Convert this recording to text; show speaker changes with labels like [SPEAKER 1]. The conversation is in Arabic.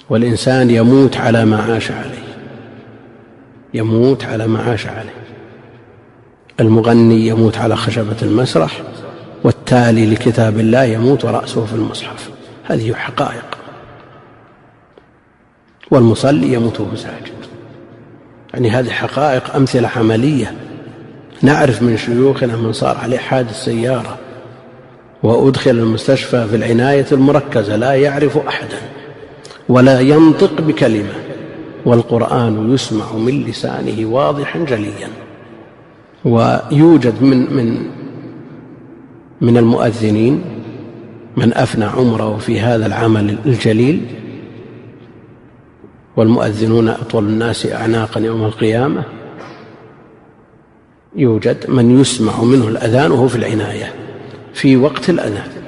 [SPEAKER 1] والإنسان يموت على ما عاش عليه، يموت على ما عاش عليه. المغني يموت على خشبة المسرح، والتالي لكتاب الله يموت ورأسه في المصحف. هذه حقائق. والمصلي يموت وهو ساجد. يعني هذه حقائق، أمثلة عملية. نعرف من شيوخنا من صار عليه حادث سيارة وأدخل المستشفى في العناية المركزة لا يعرف أحدا ولا ينطق بكلمة، والقرآن يسمع من لسانه واضحا جليا. ويوجد من المؤذنين من أفنى عمره في هذا العمل الجليل، والمؤذنون أطول الناس أعناقا يوم القيامة. يوجد من يسمع منه الأذان وهو في العناية في وقت الأذان،